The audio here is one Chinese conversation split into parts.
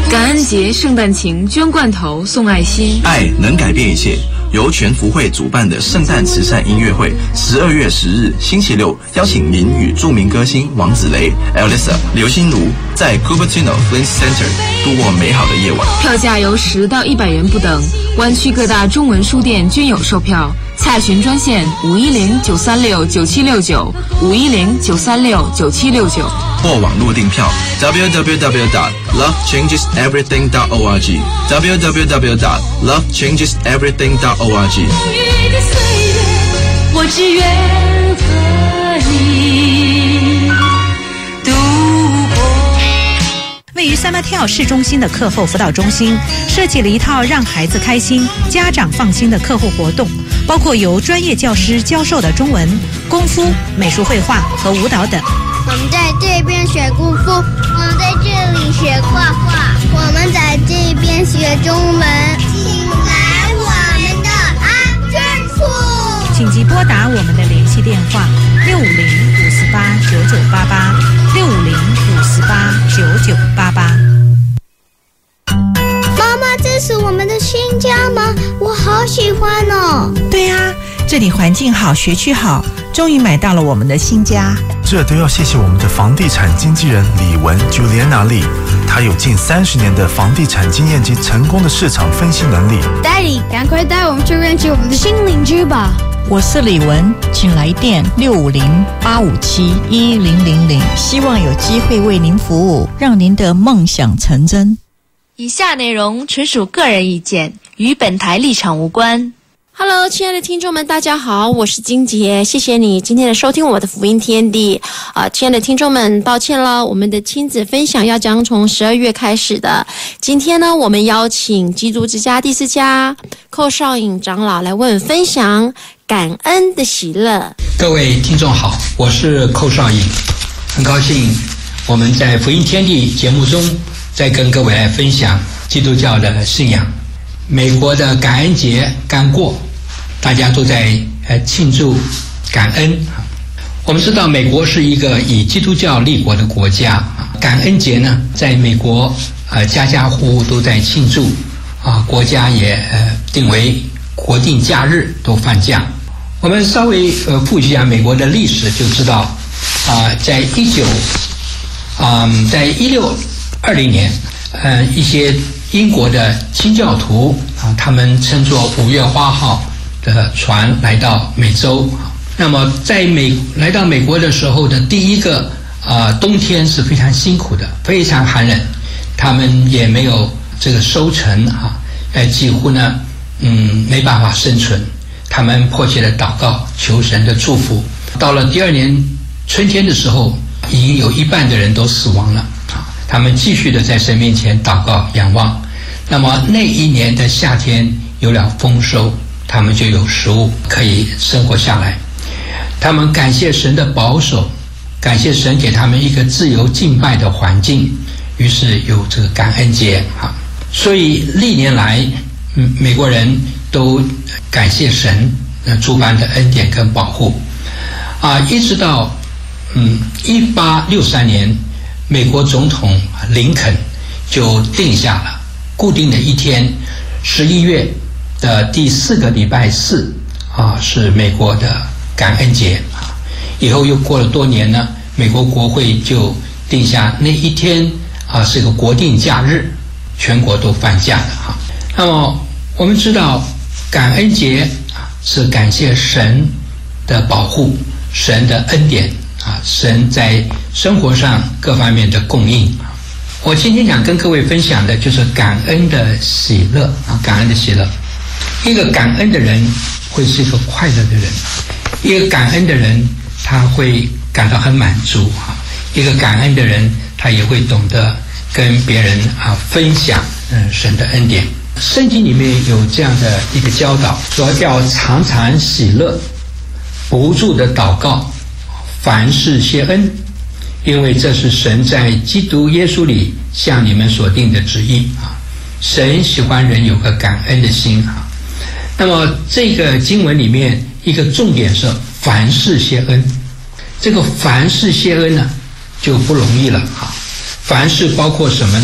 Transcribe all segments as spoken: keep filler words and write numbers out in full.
感恩节、圣诞情，捐罐头，送爱心， 爱能改变一切。由全福会主办的圣诞慈善音乐会，十二月十日星期六，邀请您与著名歌星王子雷、Elisa、刘心如在 Cupertino Flint Center 度过美好的夜晚。 票价由十到一百元不等，湾区各大中文书店均有售票。洽询专线五一零九三六九七六九五一零九三六九七六九， 或网络订票 w w w dot love changes everything dot org w w w dot love changes everything dot org。 我只愿和你度过。 位于三八跳市中心的课后辅导中心设计了一套让孩子开心、家长放心的课后活动，包括由专业教师教授的中文、功夫、美术绘画和舞蹈等。 我们在这边学功夫，我们在这里学画画，我们在这边学中文。请来我们的安全处。 请即拨打我们的联系电话六五零五四八九九八八六五零五四八九九八八。 妈妈，这是我们的新家吗？我好喜欢哦。 对啊，这里环境好，学区好，终于买到了我们的新家。 这都要谢谢我们的房地产经纪人李文 Juliana Lee， 她有近三十年的房地产经验及成功的市场分析能力。 Daddy， 赶快带我们去认识我们的新邻居吧。 我是李文，请来电六五零八五七一零零零，希望有机会为您服务，让您的梦想成真。 以下内容纯属个人意见，与本台立场无关。 Hello， 亲爱的听众们，大家好，我是金杰，谢谢你今天的收听我的福音天地。啊、呃，亲爱的听众们，抱歉了，我们的亲子分享要将从十二月开始的。今天呢，我们邀请基督之家第四家寇少颖长老来为我们分享感恩的喜乐。 各位听众好，我是寇少颖，很高兴我们在福音天地节目中再跟各位来分享基督教的信仰。美国的感恩节刚过，大家都在呃庆祝感恩。我们知道美国是一个以基督教立国的国家，感恩节呢，在美国呃家家户户都在庆祝啊，国家也呃定为国定假日，都放假。我们稍微呃复习一下美国的历史，就知道啊，在一九啊，在一六二零年，呃，一些英国的清教徒啊，他们乘坐五月花号的船来到美洲。那么在美来到美国的时候的第一个啊、呃、冬天是非常辛苦的，非常寒冷，他们也没有这个收成啊，呃几乎呢嗯没办法生存。他们迫切的祷告，求神的祝福。到了第二年春天的时候，已经有一半的人都死亡了啊。他们继续的在神面前祷告仰望。那么那一年的夏天有了丰收，他们就有食物可以生活下来。他们感谢神的保守，感谢神给他们一个自由敬拜的环境，于是有这个感恩节啊。所以历年来，嗯，美国人都感谢神呃诸般的恩典跟保护啊，一直到嗯一八六三年，美国总统林肯就定下了固定的一天，十一月的第四个礼拜四啊，是美国的感恩节啊。以后又过了多年呢，美国国会就定下那一天啊是个国定假日，全国都放假的哈。那么我们知道感恩节啊是感谢神的保护，神的恩典啊，神在生活上各方面的供应。我今天想跟各位分享的就是感恩的喜乐啊，感恩的喜乐。一个感恩的人会是一个快乐的人，一个感恩的人他会感到很满足啊，一个感恩的人他也会懂得跟别人啊分享嗯神的恩典。圣经里面有这样的一个教导，说要常常喜乐，不住的祷告，凡事谢恩，因为这是神在基督耶稣里向你们所定的旨意啊。神喜欢人有个感恩的心啊。那么这个经文里面一个重点是凡事谢恩，这个凡事谢恩呢就不容易了啊。凡事包括什么呢？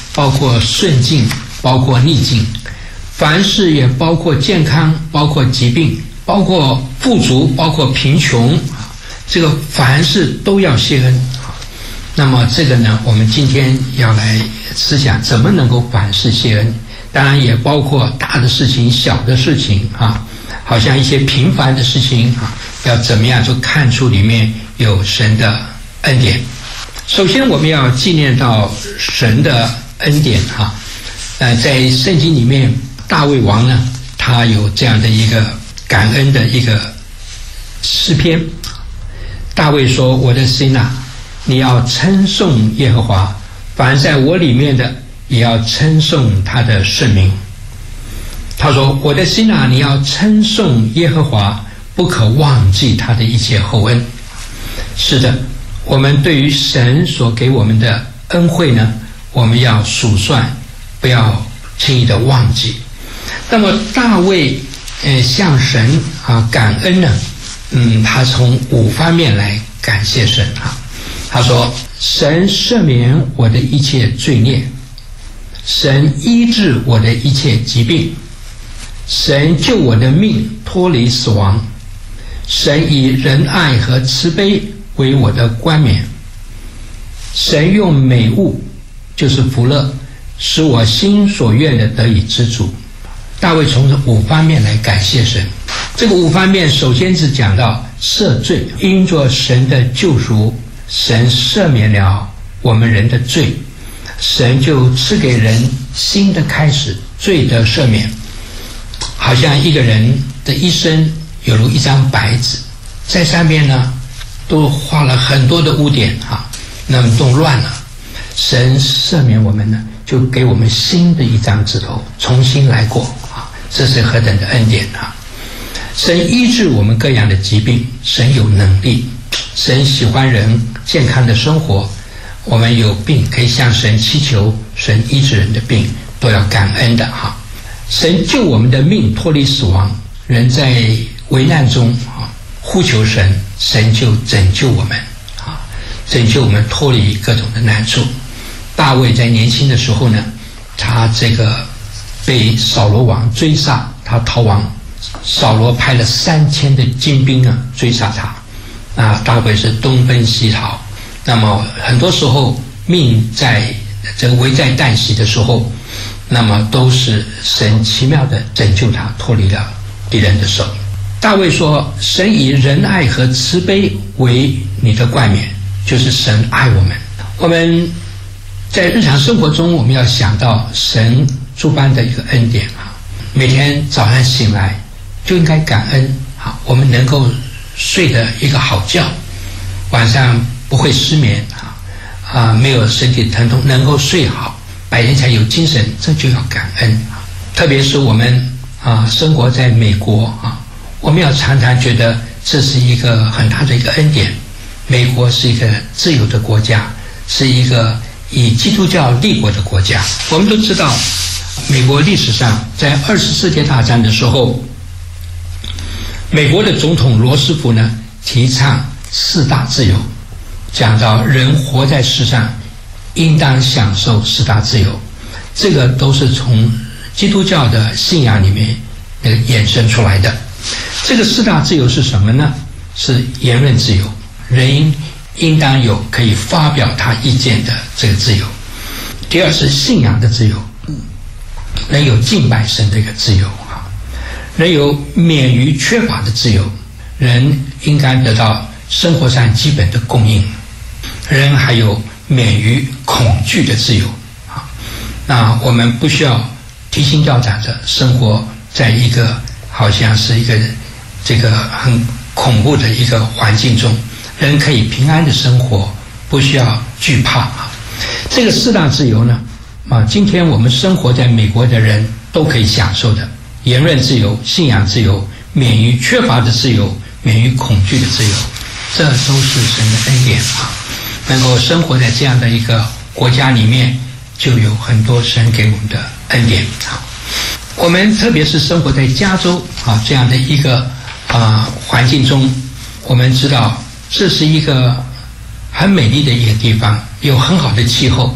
包括顺境，包括逆境，凡事也包括健康，包括疾病，包括富足，包括贫穷，这个凡事都要谢恩。那么这个呢，我们今天要来思想怎么能够凡事谢恩，当然也包括大的事情、小的事情啊，好像一些平凡的事情啊，要怎么样就看出里面有神的恩典。首先我们要纪念到神的恩典哈，呃，在圣经里面，大卫王呢，他有这样的一个感恩的一个诗篇。大卫说：“我的心啊，你要称颂耶和华，凡在我里面的，也要称颂他的圣名。”他说：“我的心啊，你要称颂耶和华，不可忘记他的一切厚恩。”是的，我们对于神所给我们的恩惠呢，我们要数算，不要轻易的忘记。那么大卫呃向神啊感恩呢，嗯，他从五方面来感谢神啊。他说：“神赦免我的一切罪孽，神医治我的一切疾病，神救我的命脱离死亡，神以仁爱和慈悲为我的冠冕，神用美物，就是福乐，使我心所愿的得以知足。”大卫从这五方面来感谢神。这个五方面首先是讲到赦罪，因着神的救赎，神赦免了我们人的罪，神就赐给人新的开始，罪的赦免。好像一个人的一生有如一张白纸，在上面呢都画了很多的污点啊，那么弄乱了。神赦免我们呢，就给我们新的一张纸头，重新来过啊，这是何等的恩典啊！神医治我们各样的疾病，神有能力，神喜欢人健康的生活。我们有病可以向神祈求，神医治人的病都要感恩的哈。神救我们的命脱离死亡，人在危难中啊呼求神，神就拯救我们啊，拯救我们脱离各种的难处。大卫在年轻的时候呢，他这个被扫罗王追杀，他逃亡，扫罗派了三千的精兵啊追杀他，啊，大卫是东奔西逃。那么很多时候命在这个危在旦夕的时候，那么都是神奇妙的拯救他脱离了敌人的手。大卫说：“神以仁爱和慈悲为你的冠冕，就是神爱我们。”我们在日常生活中，我们要想到神诸般的一个恩典啊。每天早上醒来就应该感恩啊，我们能够睡得一个好觉，晚上不会失眠啊，啊，没有身体疼痛，能够睡好，白天才有精神，这就要感恩啊。特别是我们啊，生活在美国啊，我们要常常觉得这是一个很大的一个恩典。美国是一个自由的国家，是一个以基督教立国的国家。我们都知道，美国历史上在二次世界大战的时候，美国的总统罗斯福呢提倡四大自由，讲到人活在世上应当享受四大自由，这个都是从基督教的信仰里面那个衍生出来的。这个四大自由是什么呢？是言论自由，人应应当有可以发表他意见的这个自由。第二是信仰的自由，人有敬拜神的一个自由啊，人有免于缺乏的自由，人应该得到生活上基本的供应，人还有免于恐惧的自由啊。那我们不需要提心吊胆的生活在一个好像是一个这个很恐怖的一个环境中，人可以平安的生活，不需要惧怕啊。这个四大自由呢，啊，今天我们生活在美国的人都可以享受的，言论自由、信仰自由、免于缺乏的自由、免于恐惧的自由，这都是神的恩典啊。能够生活在这样的一个国家里面，就有很多神给我们的恩典啊。我们特别是生活在加州啊这样的一个啊环境中，我们知道这是一个很美丽的一个地方，有很好的气候，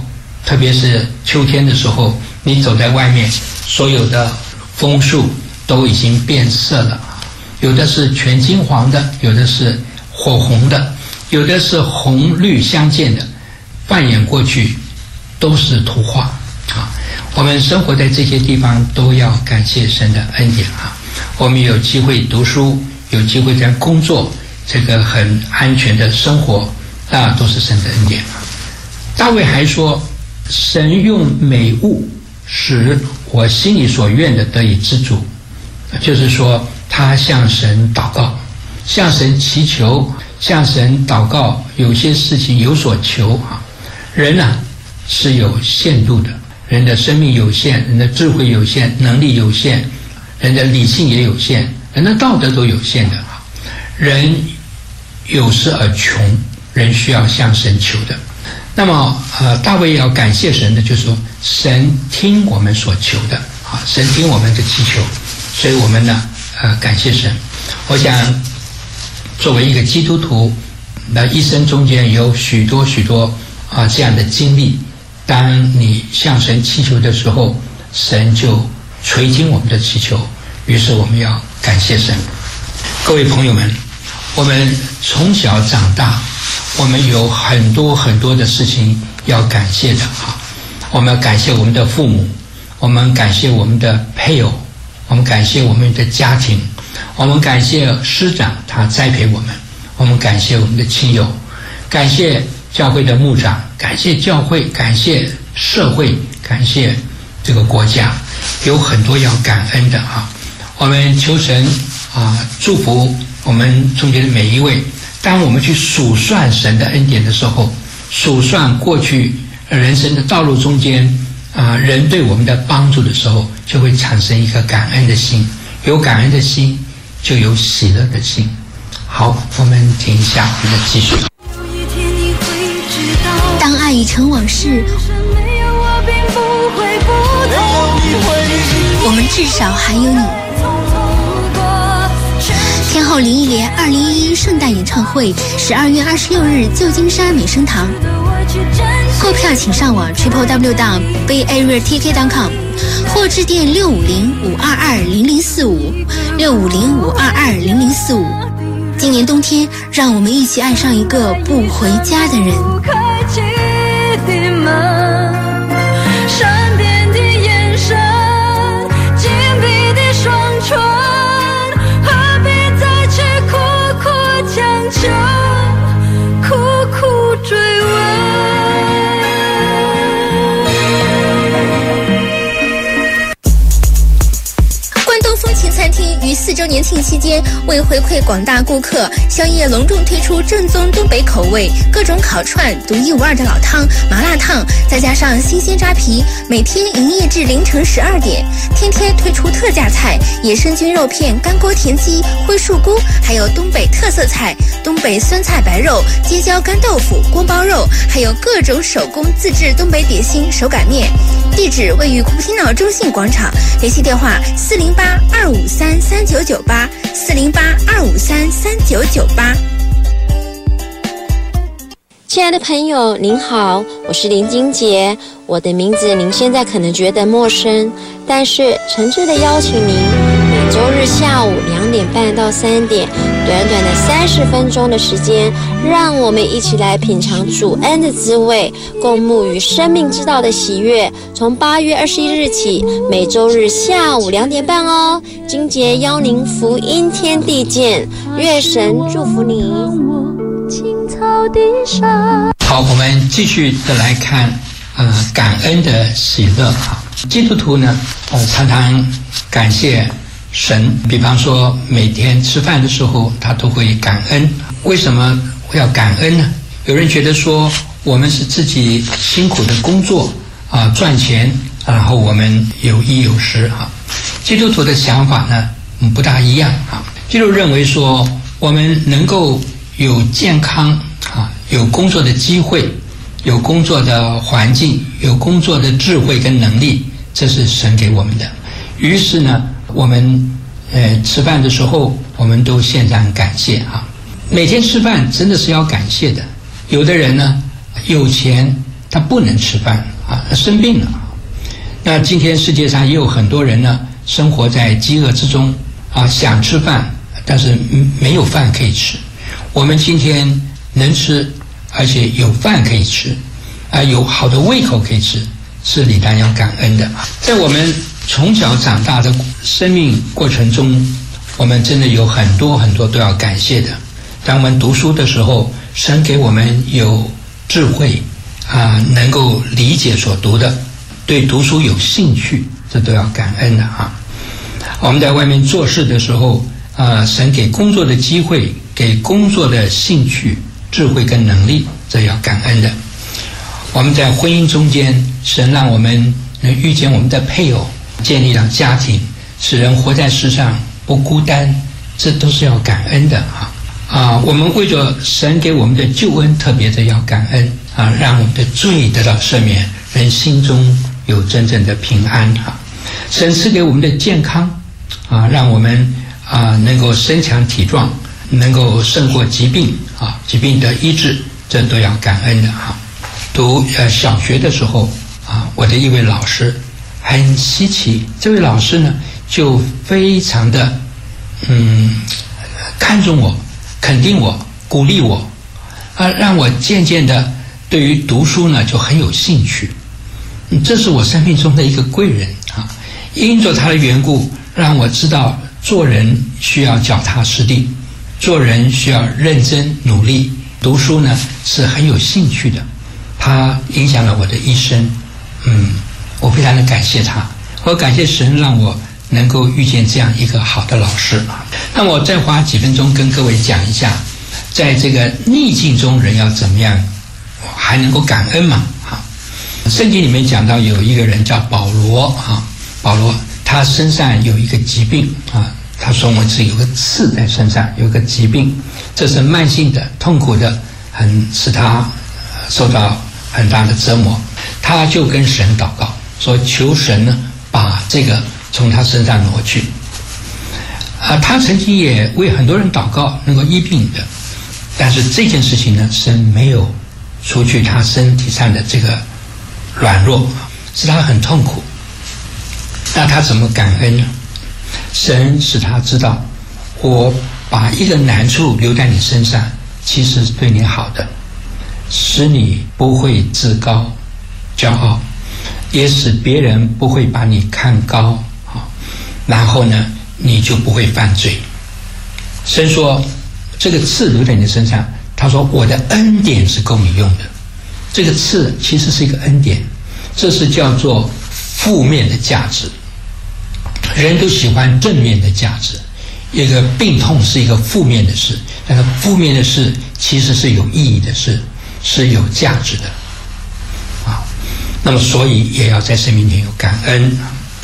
特别是秋天的时候，你走在外面，所有的枫树都已经变色了，有的是全金黄的，有的是火红的，有的是红绿相间的，放眼过去都是图画啊！我们生活在这些地方都要感谢神的恩典啊！我们有机会读书，有机会在工作，这个很安全的生活，那都是神的恩典啊！大卫还说，神用美物使我心里所愿的得以知足，就是说他向神祷告，向神祈求，向神祷告，有些事情有所求啊。人啊是有限度的，人的生命有限，人的智慧有限，能力有限，人的理性也有限，人的道德都有限的啊。人有失而穷，人需要向神求的。那么呃，大卫要感谢神的，就是说神听我们所求的啊，神听我们的祈求，所以我们呢呃感谢神。我想作为一个基督徒，那一生中间有许多许多啊这样的经历，当你向神祈求的时候，神就垂听我们的祈求，于是我们要感谢神。各位朋友们，我们从小长大，我们有很多很多的事情要感谢的啊！我们要感谢我们的父母，我们感谢我们的配偶，我们感谢我们的家庭，我们感谢师长他栽培我们，我们感谢我们的亲友，感谢教会的牧长，感谢教会，感谢社会，感谢这个国家，有很多要感恩的啊！我们求神啊祝福我们中间的每一位。当我们去数算神的恩典的时候，数算过去人生的道路中间啊人对我们的帮助的时候，就会产生一个感恩的心，有感恩的心就有喜乐的心。好，我们停一下，我们继续。 当爱已成往事，我们至少还有你。天后林忆莲二零一一圣诞演唱会，十二月二十六日旧金山美声堂。购票请上网 triple w 点 bay area t k 点 com 或致电六五零五二二零零四五六五零五二二零零四五。今年冬天，让我们一起爱上一个不回家的人。 善变的眼神，紧闭的双唇，何必再去苦苦强求，苦苦追问。关东风情餐厅于四周年庆期间，为回馈广大顾客，宵夜隆重推出正宗东北口味，各种烤串、独一无二的老汤、麻辣烫，再加上新鲜扎皮，每天营业至凌晨十二点。天天推出特价菜：野生菌肉片、干锅田鸡、灰树菇，还有东北特色菜东北酸菜白肉、街椒干豆腐、锅包肉，还有各种手工自制东北点心、手擀面。地址位于古平脑中信广场，联系电话四零八二五三三九九八四零八二五三三九九八。 亲爱的朋友您好，我是林金杰。我的名字您现在可能觉得陌生，但是诚挚的邀请您每周日下午两点半到三点，短短的三十分钟的时间，让我们一起来品尝主恩的滋味，共沐于生命之道的喜悦。从八月二十一日起，每周日下午两点半哦。金杰邀您福音天地见，愿神祝福你。 好，我们继续的来看呃感恩的喜乐哈。基督徒呢呃常常感谢神，比方说每天吃饭的时候他都会感恩。为什么要感恩呢？有人觉得说我们是自己辛苦的工作啊、呃、赚钱，然后我们有衣有食哈。基督徒的想法呢嗯不大一样啊。基督徒认为说我们能够有健康啊，有工作的机会，有工作的环境，有工作的智慧跟能力，这是神给我们的。于是呢，我们呃吃饭的时候，我们都献上感谢啊。每天吃饭真的是要感谢的。有的人呢，有钱他不能吃饭啊， 啊生病了。那今天世界上也有很多人呢，生活在饥饿之中啊，想吃饭，但是没有饭可以吃。我们今天能吃，而且有饭可以吃，啊，有好的胃口可以吃，是理当要感恩的。在我们从小长大的生命过程中，我们真的有很多很多都要感谢的。当我们读书的时候，神给我们有智慧啊，能够理解所读的，对读书有兴趣，这都要感恩的啊。我们在外面做事的时候啊，神给工作的机会，给工作的兴趣、智慧跟能力，这要感恩的。我们在婚姻中间，神让我们能遇见我们的配偶，建立了家庭，使人活在世上不孤单，这都是要感恩的啊。啊，我们为着神给我们的救恩，特别的要感恩啊，让我们的罪得到赦免，人心中有真正的平安啊。神赐给我们的健康啊，让我们啊能够身强体壮，能够胜过疾病啊，疾病得医治，这都要感恩的哈。读呃小学的时候啊，我的一位老师很稀奇，这位老师呢就非常的嗯看重我，肯定我，鼓励我啊，让我渐渐的对于读书呢就很有兴趣。嗯，这是我生命中的一个贵人啊，因着他的缘故，让我知道做人需要脚踏实地，做人需要认真努力，读书呢是很有兴趣的。他影响了我的一生，嗯，我非常的感谢他，我感谢神让我能够遇见这样一个好的老师啊。那我再花几分钟跟各位讲一下，在这个逆境中人要怎么样还能够感恩嘛？啊，圣经里面讲到有一个人叫保罗啊，保罗他身上有一个疾病啊，他说我是有个刺在身上，有个疾病，这是慢性的、痛苦的，很使他受到很大的折磨。他就跟神祷告说，求神呢把这个从他身上挪去。啊，他曾经也为很多人祷告能够医病的，但是这件事情呢，神没有除去他身体上的这个软弱，使他很痛苦。那他怎么感恩呢？神使他知道，我把一个难处留在你身上，其实是对你好的，使你不会自高骄傲，也使别人不会把你看高啊。然后呢，你就不会犯罪。神说，这个刺留在你身上，他说我的恩典是够你用的。这个刺其实是一个恩典，这是叫做负面的价值。人都喜欢正面的价值，一个病痛是一个负面的事，但是负面的事其实是有意义的事，是有价值的啊。那么所以也要在生命前有感恩。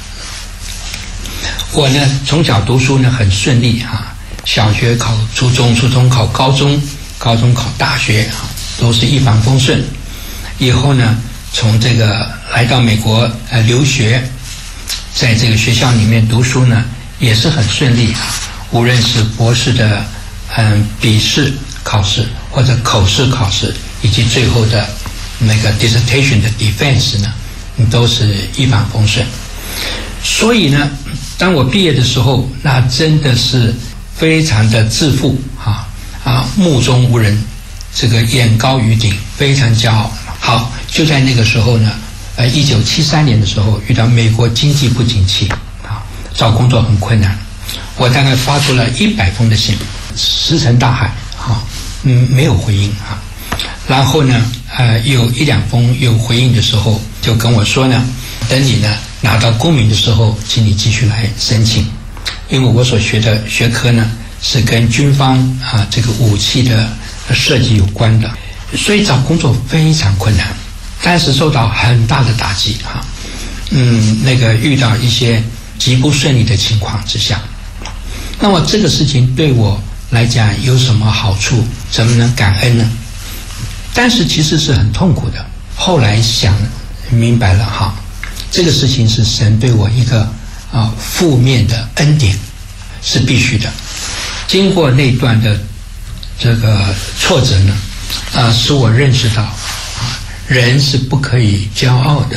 我呢从小读书呢很顺利啊，小学考初中，初中考高中，高中考大学啊，都是一帆风顺。以后呢，从这个来到美国呃留学，在这个学校里面读书呢也是很顺利啊，无论是博士的嗯笔试考试或者口试考试，以及最后的那个 dissertation 的 defense 呢，都是一帆风顺。所以呢，当我毕业的时候，那真的是非常的自负啊啊，目中无人，这个眼高于顶，非常骄傲。好，就在那个时候呢，呃，一九七三年的时候，遇到美国经济不景气啊，找工作很困难。我大概发出了一百封的信，石沉大海啊，嗯，没有回应啊。然后呢，呃，有一两封有回应的时候，就跟我说呢，等你呢拿到公民的时候，请你继续来申请，因为我所学的学科呢是跟军方啊这个武器的设计有关的，所以找工作非常困难，但是受到很大的打击啊，嗯，那个遇到一些极不顺利的情况之下，那么这个事情对我来讲有什么好处？怎么能感恩呢？但是其实是很痛苦的。后来想明白了哈，这个事情是神对我一个啊负面的恩典，是必须的。经过那段的这个挫折呢，啊，使我认识到啊，人是不可以骄傲的。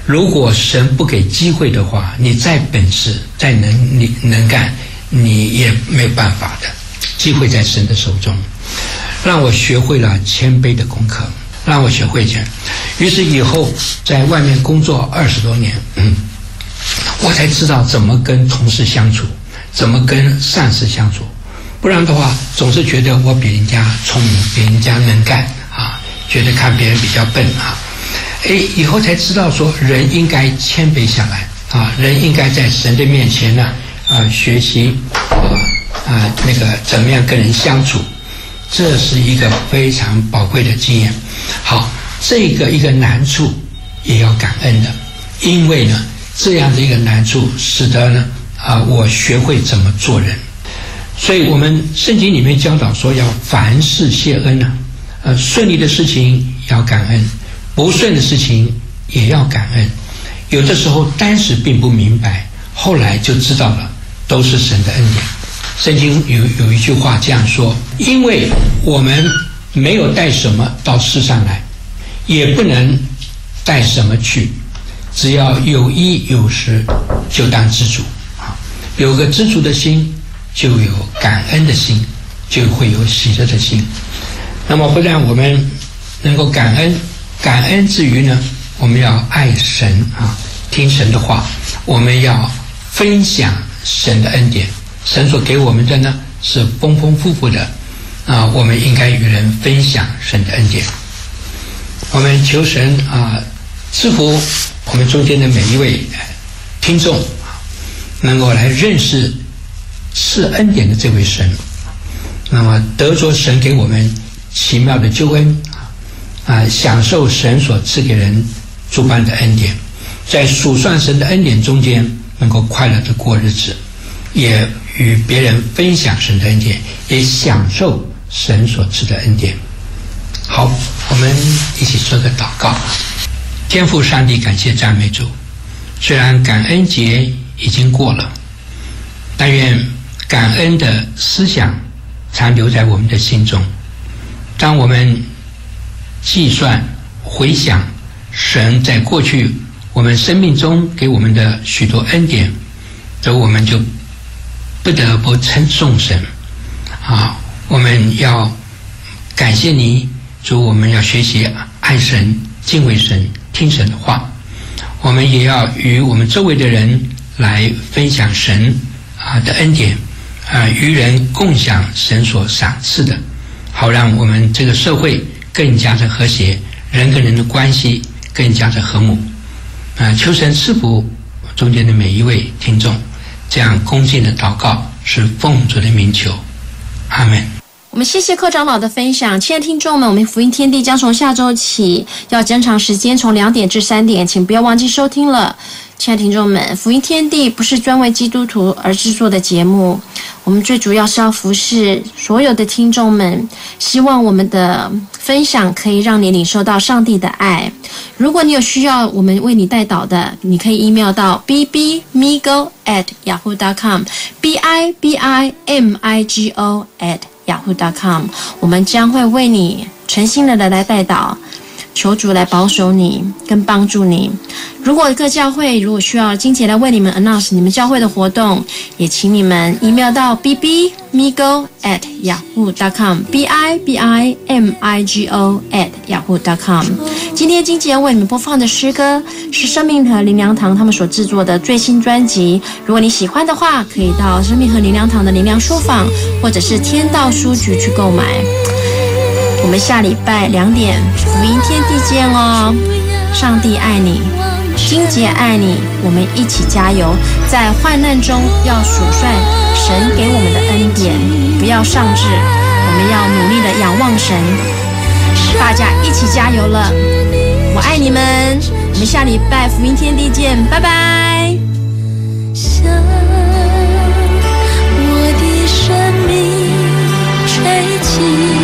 如果神不给机会的话，你再本事再能力能干，你也没办法的。机会在神的手中，让我学会了谦卑的功课，让我学会这。于是以后在外面工作二十多年，嗯，我才知道怎么跟同事相处，怎么跟上司相处。不然的话，总是觉得我比人家聪明，比人家能干啊，觉得看别人比较笨啊。哎，以后才知道说人应该谦卑下来啊，人应该在神的面前呢，啊，学习啊啊那个怎么样跟人相处，这是一个非常宝贵的经验。好，这个一个难处也要感恩的，因为呢，这样的一个难处使得呢啊我学会怎么做人。所以我们圣经里面教导说要凡事谢恩呢、啊，呃顺利的事情要感恩。不顺的事情也要感恩，有的时候当时并不明白，后来就知道了，都是神的恩典。圣经有有一句话这样说：因为我们没有带什么到世上来，也不能带什么去，只要有衣有食，就当知足啊！有个知足的心，就有感恩的心，就会有喜乐的心。那么不但我们能够感恩。感恩之余呢，我们要爱神啊，听神的话，我们要分享神的恩典。神所给我们的呢是丰丰富富的啊，我们应该与人分享神的恩典。我们求神啊赐福我们中间的每一位听众，能够来认识赐恩典的这位神，那么得着神给我们奇妙的救恩。啊，享受神所赐给人诸般的恩典，在数算神的恩典中间，能够快乐的过日子，也与别人分享神的恩典，也享受神所赐的恩典。好，我们一起做个祷告。天父上帝，感谢赞美主，虽然感恩节已经过了，但愿感恩的思想常留在我们的心中。当我们计算回想神在过去我们生命中给我们的许多恩典，所以我们就不得不称颂神啊！我们要感谢你，主，我们要学习爱神、敬畏神、听神的话。我们也要与我们周围的人来分享神啊的恩典啊，与人共享神所赏赐的，好让我们这个社会更加的和谐，人跟人的关系更加的和睦啊！求神赐福中间的每一位听众，这样恭敬的祷告是奉主的名求，阿们。 我们谢谢柯长老的分享。亲爱的听众们，我们福音天地将从下周起要增长时间，从两点至三点，请不要忘记收听了。亲爱的听众们，福音天地不是专为基督徒而制作的节目，我们最主要是要服侍所有的听众们，希望我们的分享可以让你领受到上帝的爱。如果你有需要我们为你代祷的，你可以 email 到 b b migo at yahoo dot com b i b i m i g o at yahoo dot com， 我们将会为你诚心的来代祷，求主来保守你跟帮助你。如果各教会如果需要金姐来为你们 announce 你们教会的活动，也请你们 email 到 b b migo at yahoo dot com b i b i m i g o at yahoo dot com。 今天金姐为你们播放的诗歌是生命和灵粮堂他们所制作的最新专辑，如果你喜欢的话，可以到生命和灵粮堂的灵粮书坊或者是天道书局去购买。我们下礼拜两点福音天地见哦！上帝爱你，金姐爱你，我们一起加油，在患难中要数算神给我们的恩典，不要丧志，我们要努力的仰望神。大家一起加油了，我爱你们！我们下礼拜福音天地见，拜拜。向我的生命吹起